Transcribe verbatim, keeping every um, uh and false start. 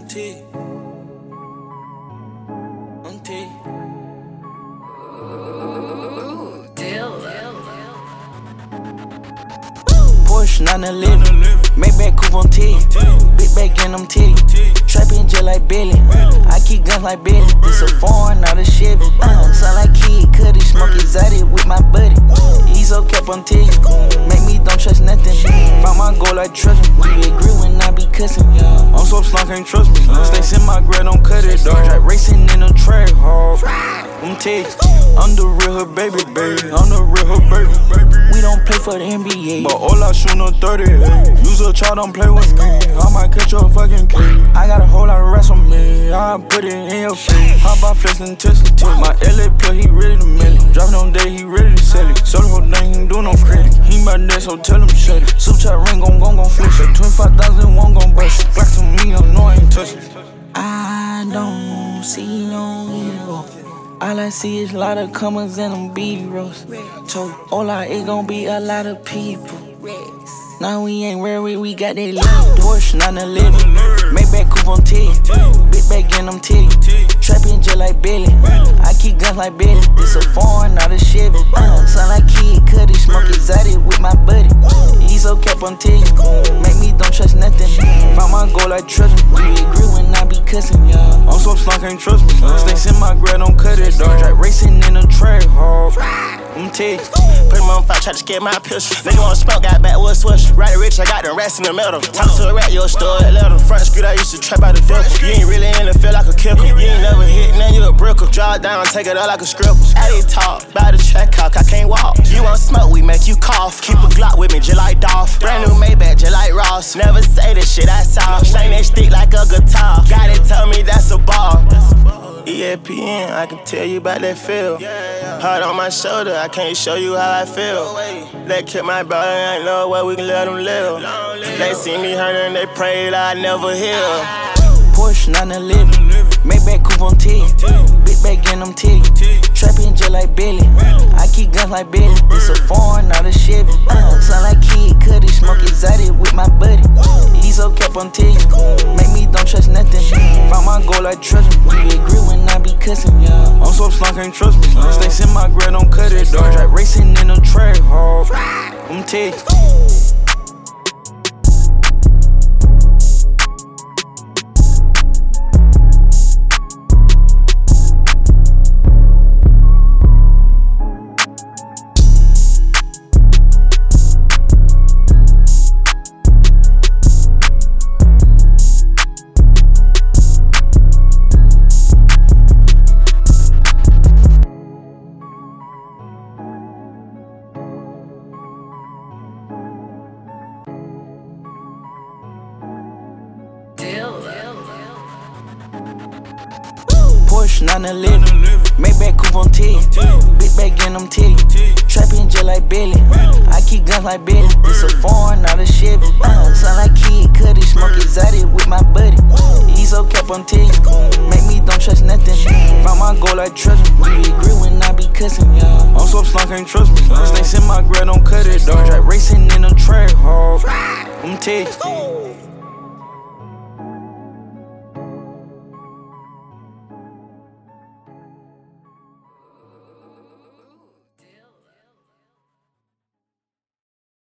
T. On T. Porsche nine eleven, Maybach coupe on T. Big bag in them titties, trapping just like Billy. I keep guns like Billy, this a foreign, not a Chevy. Uh, sound like Kid Cudi, smoke exotic with my buddy. Ezo cap on T, make me don't trust nothing. Found my goal like treasure, you agree when I be cussing. I'm so slunk, can't trust me. Stay in my grad, don't cut it, dog. Track racing in a track, hard. I'm T, I'm the real hood baby, baby. I'm the real hood baby. We don't play for the N B A, but all I shoot no thirty. Use a child, don't play with me. I might catch your fucking kid. I got a whole lot of rest on me. I put it in your face. How about flexing Tesla tip? My L A plug, he ready to mill it. Dropping on day, he ready to sell it. So the whole thing, he ain't do no credit. He my dad, so tell him shut it. Super chat ring, gon' gon' gon' flish it. twenty-five thousand, one gon' bust it. Black to me, I know I ain't touch it. I don't see no evil. All I see is a lot of commas and them B-rolls. So all I it gon' be a lot of people. Now we ain't worried, we got that lead. Porsche nine eleven, Maybach coupe on T. Big bag in them titties, trapping just like Billy. I keep guns like Billy, this a foreign, not a Chevy. Uh, sound like Kid Cudi, smoke exotic with my buddy. Ezo cap on T, make me don't trust nothing. Found my goal like treasure, you agree when I be cussing. I'm so slunk, can't trust me. Stay in my grad, don't cut it, dog. Track racing in a track, hard. I'm T. Put him on fire, try to scare my pistol. Nigga wanna smoke, got back with a swish. Right rich, I got them rats in the middle. Talk to a rat, you a story letter. Front street, I used to trap out the devil. You ain't really in the field like a kicker. You ain't never hit, now you a bricker. Draw it down, take it out like a stripper. I ain't talk, by the track cock, I can't walk. You want smoke, we make you cough. Keep a Glock with me, just like Dolph. Brand new Maybach, just like Ross. Never say this shit, I saw. Slang that stick like a guitar. Got it, tell me that's a ball. E S P N, I can tell you about that feel. Heart on my shoulder, I can't show you how I feel. They kept my brother, ain't no way we can let them live. They see me hurting, they prayed I never heal. Porsche nine eleven, Maybach coupe on T. Big bag in them titties, trapping just like Billy. I keep guns like Billy, this a foreign, not a Chevy. Uh, sound like Kid Cudi, smoke exotic with my buddy. Ezo cap on T, make me don't trust nothing. Found my goal like treasure, you agree when I be cussing. I'm so slunk, can't trust me. Stay in my grad, don't cut it, dog. Track racing in a track, hard. I'm T. Porsche nine eleven, Maybach coupe on T. Big bag in them titties, trapping just like Billy. I keep guns like Billy, this a foreign, not a Chevy. Uh, sound like Kid Cudi, smoke exotic with my buddy. Ezo cap on T, make me don't trust nothing. Found my goal like treasure, you agree when I be cussing. I'm so slunk, can't trust me. Stay in my grad, don't cut it, dog. Track racing in a track, hard. I'm T.